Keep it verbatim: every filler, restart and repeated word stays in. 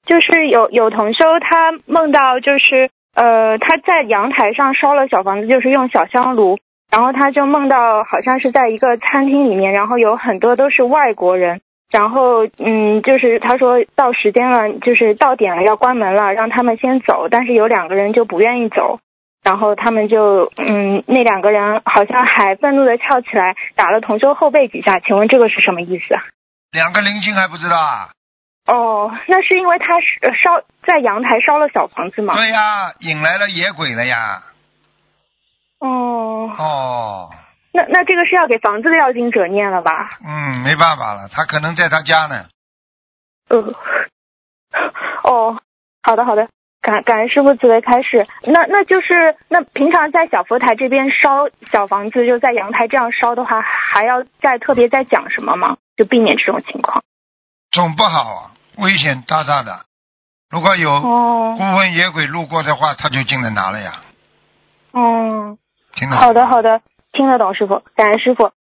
就是有有同修他梦到就是呃他在阳台上烧了小房子，就是用小香炉，然后他就梦到好像是在一个餐厅里面，然后有很多都是外国人，然后嗯就是他说到时间了，就是到点了要关门了，让他们先走，但是有两个人就不愿意走，然后他们就嗯那两个人好像还愤怒的跳起来打了同修后背几下，请问这个是什么意思啊？ 两个灵性还不知道啊？ 哦，那是因为他是呃烧在阳台烧了小房子吗？ 对呀，引来了野鬼了呀。 哦哦， 那那这个是要给房子的要经者念了吧？ 嗯，没办法了，他可能在他家呢。 呃，哦，好的好的，感感恩师父慈悲开示。那那就是那平常在小佛台这边烧小房子，就在阳台这样烧的话，还要再特别再讲什么吗？就避免这种情况。 总不好啊，危险大大的。如果有孤魂野鬼路过的话，他就进来拿了呀。 嗯， 听得懂？ 好的好的，听得懂师傅，感恩师傅。